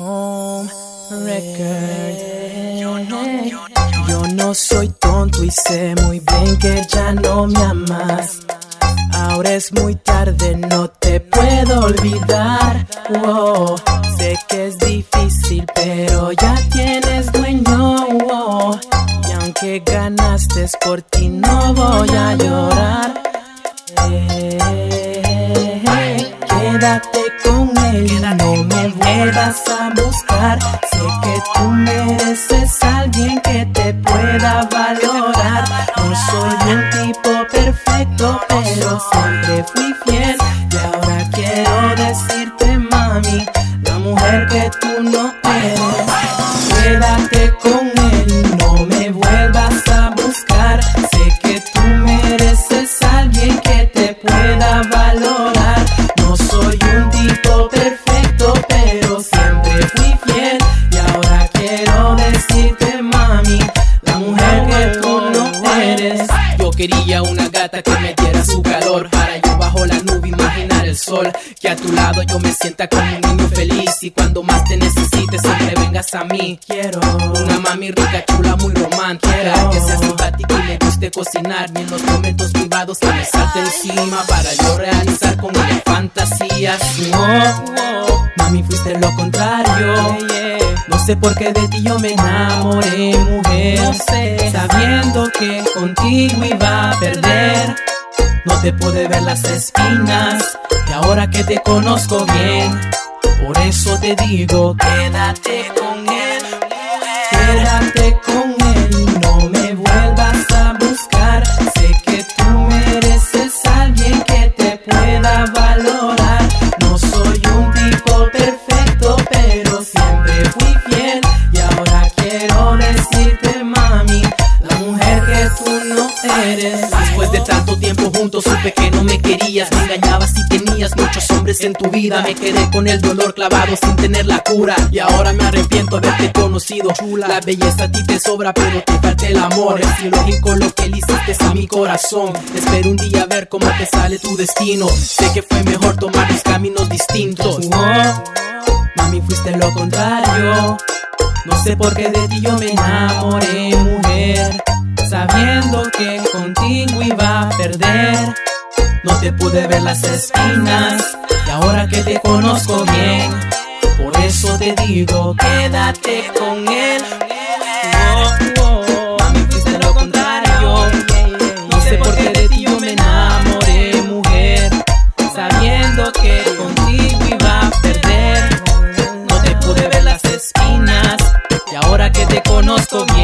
Home Record. Yo no soy tonto y sé muy bien que ya no me amas. Ahora es muy tarde, no te puedo olvidar. Wow. Sé que es difícil, pero ya tienes dueño. Wow. Y aunque ganaste por ti, no voy a llorar. Quédate con él, no me vuelvas a buscar. Sé que tú mereces a alguien que te pueda valorar. No soy un tipo perfecto, pero siempre fui fiel. Y ahora quiero decirte, mami, la mujer que tú no eres. Quédate con él, no me vuelvas a buscar. Sé que tú mereces a alguien que te pueda valorar. No soy un tipo perfecto, pero siempre fui fiel. Y ahora quiero decirte, mami, la mujer que tú no eres. Yo quería una gata que me diera su calor, para yo bajo la nube imaginar el sol. Que a tu lado yo me sienta como un niño feliz, y cuando más te necesites siempre vengas a mí. Quiero una mami rica, chula, muy romántica, que sea simpática y le guste cocinar. Y en los momentos privados que me salte encima, para yo realizar con ella fantasías. Mami, fuiste lo contrario. No sé por qué de ti yo me enamoré, mujer. No sé, sabiendo que contigo iba a perder. No te pude ver las espinas, y ahora que te conozco bien, por eso te digo, quédate con él, quédate con él, no me vuelvas a buscar. Sé que tú mereces a alguien que te pueda valorar. No soy un tipo perfecto, pero siempre fui fiel. Y ahora quiero decirte, mami, la mujer que tú no eres. Después de tanto tiempo juntos supe que no me querías. Me engañabas y tenías muchos hombres en tu vida. Me quedé con el dolor clavado sin tener la cura. Y ahora me arrepiento de haberte conocido. Chula, la belleza a ti te sobra, pero te falta el amor. Es ilógico lo que le hiciste a mi corazón. Espero un día ver cómo te sale tu destino. Sé que fue mejor tomar los caminos distintos. Mami, fuiste lo contrario. No sé por qué de ti yo me enamoré, mujer. Sabiendo que contigo iba a perder. No te pude ver las espinas, y ahora que te conozco bien, por eso te digo, quédate con él. Mami, fuiste lo contrario. No sé por qué de ti yo me enamoré, mujer. Sabiendo que contigo iba a perder. No te pude ver las espinas, y ahora que te conozco bien,